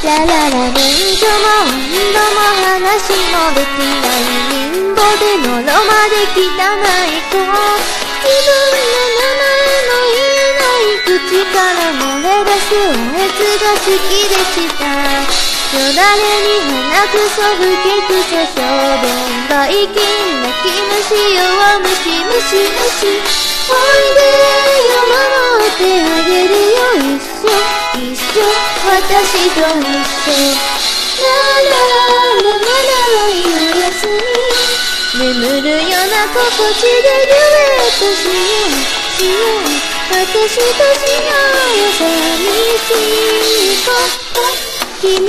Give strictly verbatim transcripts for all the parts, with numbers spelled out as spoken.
ラララ免許も温度も話もできない貧乏でのろまで汚い子、自分の名前の言えない口から漏れ出すおやつが好きでした。よだれに鼻くそふけくそ小便ばい菌泣き虫弱虫ムシムシ、おいでよ守ってあげるよ、一緒一緒私と一緒、ラララララおやすみ、眠るような心地でデュエットしようしよう、私としよう寂しい子、君はできないできない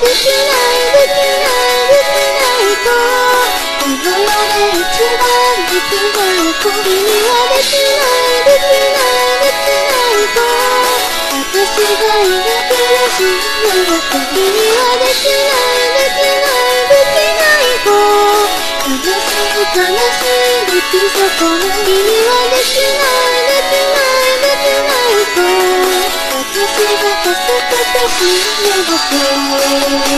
できない子、この世で一番できない子、君はできないできないできない子、私がいなければ死んでる子、君はできないできないできない子、悲しい悲しい出来損ね、君はできないできないできない子、私が助けて死んでる子。